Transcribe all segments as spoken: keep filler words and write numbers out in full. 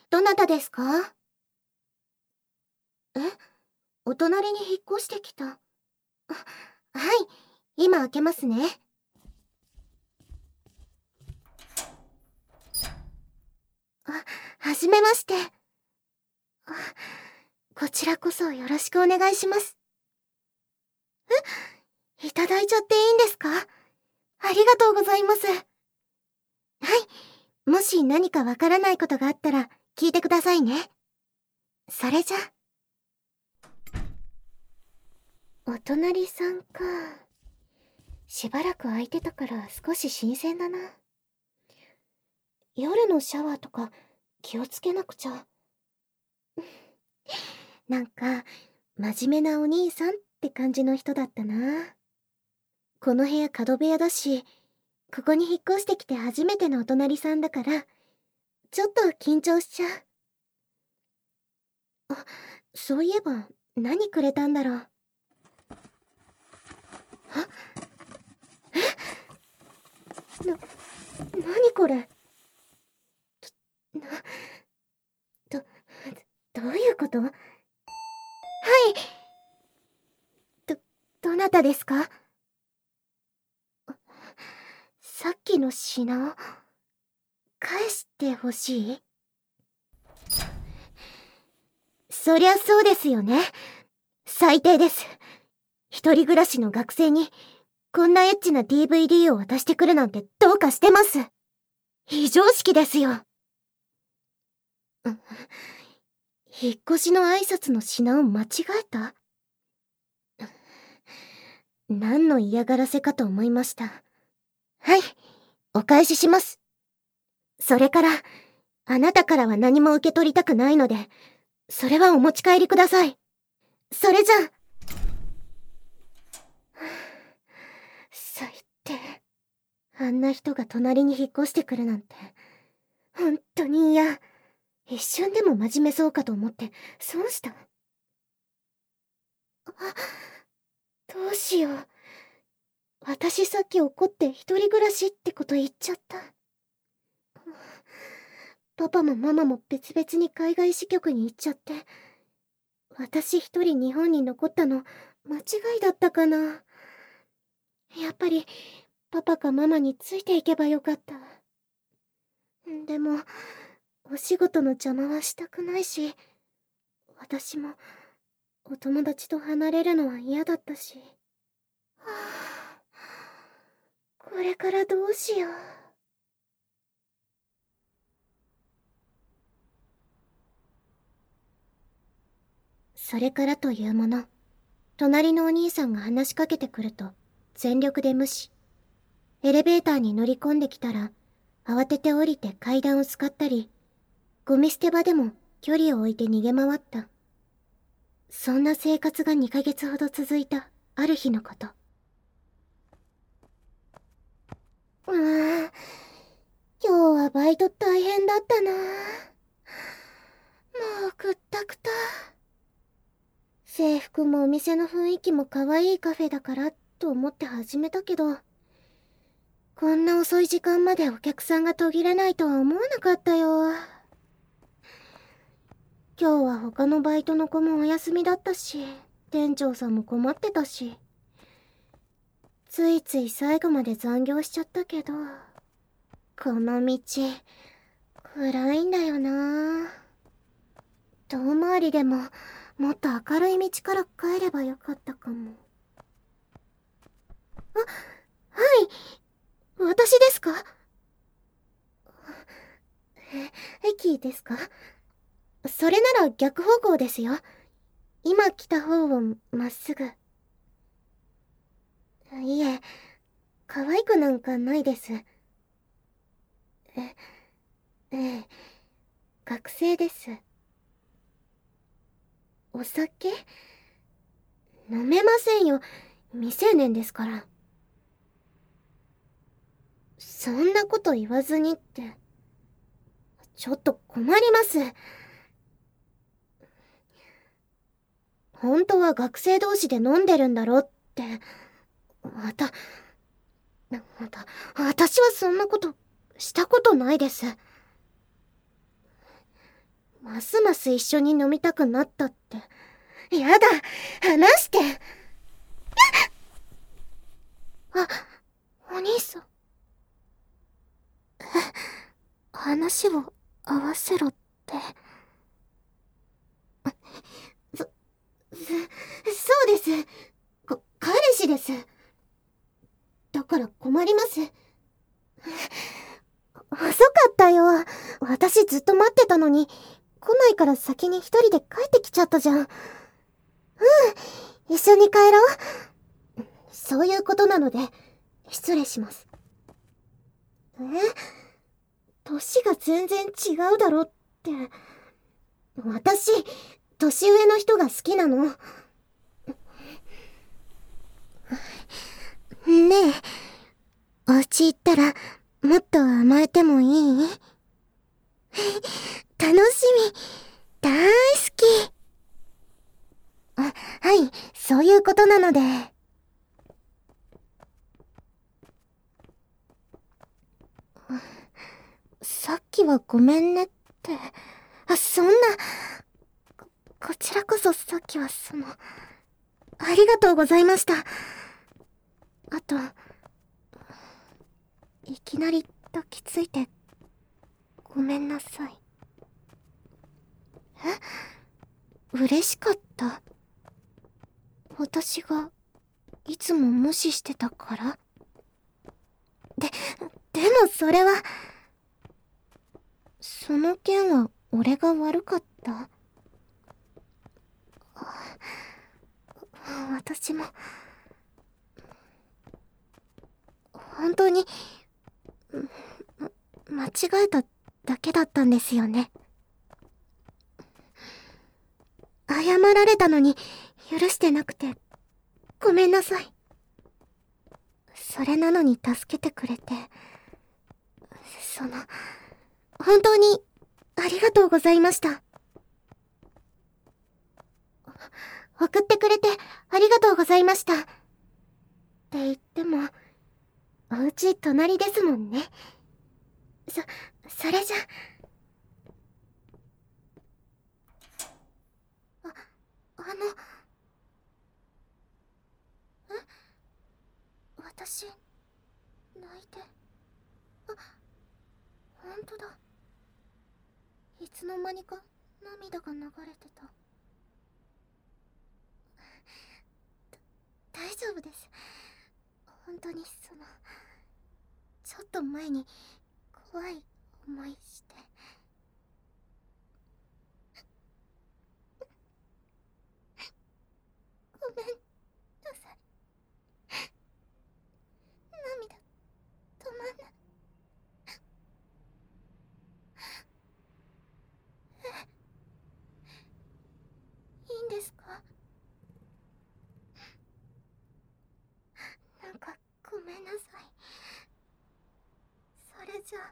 どなたですか？え、お隣に引っ越してきた。あ、はい、今開けますね。あ、はじめまして。あ、こちらこそよろしくお願いします。え、いただいちゃっていいんですか？ありがとうございます。はい、もし何かわからないことがあったら聞いてくださいね。それじゃ。お隣さんか。しばらく空いてたから少し新鮮だな。夜のシャワーとか気をつけなくちゃ。なんか、真面目なお兄さんって感じの人だったな。この部屋角部屋だし、ここに引っ越してきて初めてのお隣さんだから、ちょっと緊張しちゃう。あ、そういえば、何くれたんだろう。あ、え？な、何これ？ど、な、ど、どういうこと？はい。ど、どなたですか？さっきの品を返してほしい？そりゃそうですよね。最低です。一人暮らしの学生にこんなエッチな ディーブイディー を渡してくるなんてどうかしてます。非常識ですよ。引っ越しの挨拶の品を間違えた？何の嫌がらせかと思いました。はい、お返しします。それから、あなたからは何も受け取りたくないので、それはお持ち帰りください。それじゃ。最低。あんな人が隣に引っ越してくるなんて、本当に嫌。一瞬でも真面目そうかと思って、損した。あ、どうしよう。私さっき怒って一人暮らしってこと言っちゃった。パパもママも別々に海外支局に行っちゃって、私一人日本に残ったの間違いだったかな。やっぱりパパかママについていけばよかった。でもお仕事の邪魔はしたくないし、私もお友達と離れるのは嫌だったし。はあ、これからどうしよう。それからというもの、隣のお兄さんが話しかけてくると全力で無視。エレベーターに乗り込んできたら慌てて降りて階段を使ったり、ゴミ捨て場でも距離を置いて逃げ回った。そんな生活がにかげつほど続いたある日のこと。うーん、今日はバイト大変だったな。もうくったくた。制服もお店の雰囲気も可愛いカフェだからと思って始めたけど、こんな遅い時間までお客さんが途切れないとは思わなかったよ。今日は他のバイトの子もお休みだったし、店長さんも困ってたし、ついつい最後まで残業しちゃったけど、この道暗いんだよな。遠回りでももっと明るい道から帰ればよかったかも。あ、はい、私ですか？え、駅ですか？それなら逆方向ですよ。今来た方をまっすぐ。いえ、可愛くなんかないです。え、ええ、学生です。お酒？飲めませんよ。未成年ですから。そんなこと言わずにって。ちょっと困ります。本当は学生同士で飲んでるんだろって。また、また、私はそんなことしたことないです。 ますます一緒に飲みたくなったって。やだ、話して。あ、お兄さん。え、話を合わせろって。そ、そ、そうです。か、彼氏です。だから困ります。遅かったよ。私ずっと待ってたのに、来ないから先に一人で帰ってきちゃったじゃん。うん、一緒に帰ろう。そういうことなので、失礼します。え？年が全然違うだろって。私、年上の人が好きなの。ねえ、お家行ったら、もっと甘えてもいい？楽しみ。大好き。あ、はい、そういうことなので。さっきはごめんねって。あ、そんな。こ、こちらこそさっきはその、ありがとうございました。あと、いきなり抱きついて、ごめんなさい。え？嬉しかった？私が、いつも無視してたから？で、でもそれは、その件は俺が悪かった？私も、本当に、ま、間違えただけだったんですよね。謝られたのに許してなくて、ごめんなさい。それなのに助けてくれて、その、本当にありがとうございました。送ってくれてありがとうございました。って言っても、お家隣ですもんね。そ、それじゃ。あ、あの、え？私、泣いて。あ、ほんとだ。いつの間にか涙が流れてた。大丈夫です。本当にその、ちょっと前に怖い思いして。ごめんなさい。涙止まんない。いいんですか？なんかごめんなさい。それじゃあ、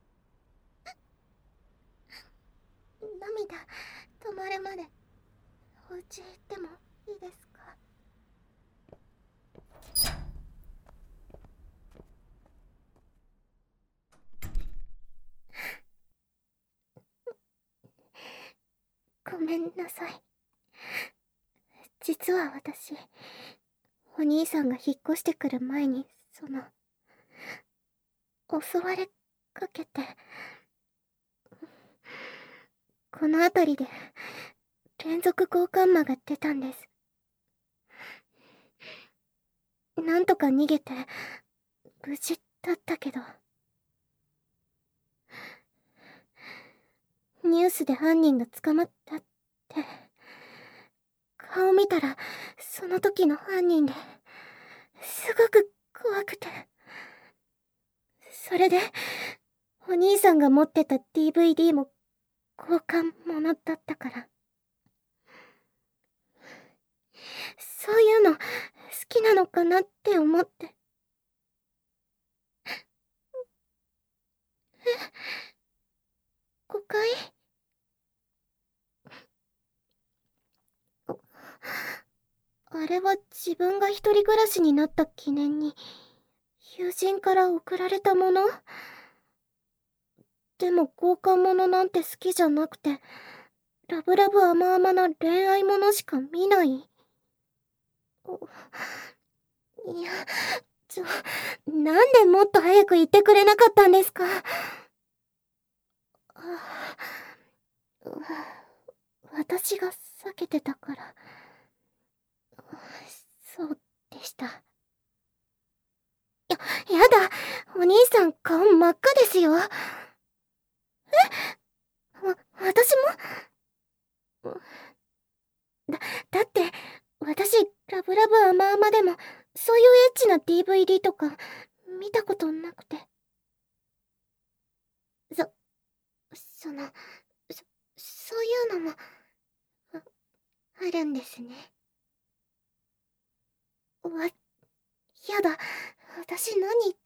涙止まるまでお家行ってもいいですか？ごめんなさい。実は私、お兄さんが引っ越してくる前に、その、襲われかけて、この辺りで連続交換魔が出たんです。なんとか逃げて無事だったけど、ニュースで犯人が捕まったって、顔見たらその時の犯人で、すごく怖くて。それでお兄さんが持ってた ディーブイディー も交換物だったから。そういうの好きなのかなって思って。え、誤解？あれは自分が一人暮らしになった記念に友人から送られたもの？でも交換物なんて好きじゃなくて、 ラブラブ甘々な恋愛ものしか見ない。おいや、ちょ、なんでもっと早く言ってくれなかったんですか？あう私が避けてたから。そうでした。や、やだ、お兄さん顔真っ赤ですよ。え？わ、私も？だ、だって、私、ラブラブ甘々でも、そういうエッチな ディーブイディー とか、見たことなくて。そ、その、そ、そういうのも、あ、あるんですね。わ、やだ、私何言って。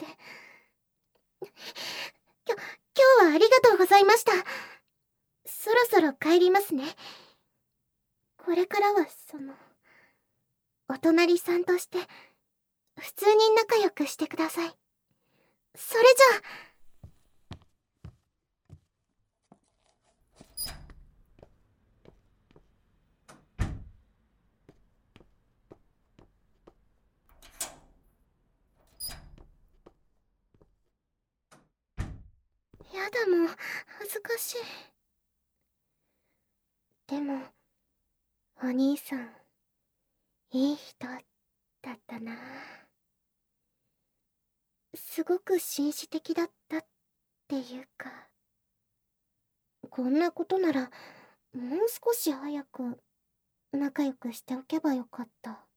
きょ、今日はありがとうございました。そろそろ帰りますね。これからは、その、お隣さんとして、普通に仲良くしてください。それじゃあ。やだもう、恥ずかしい。でも、お兄さん、いい人だったな。すごく紳士的だったっていうか。こんなことなら、もう少し早く仲良くしておけばよかった。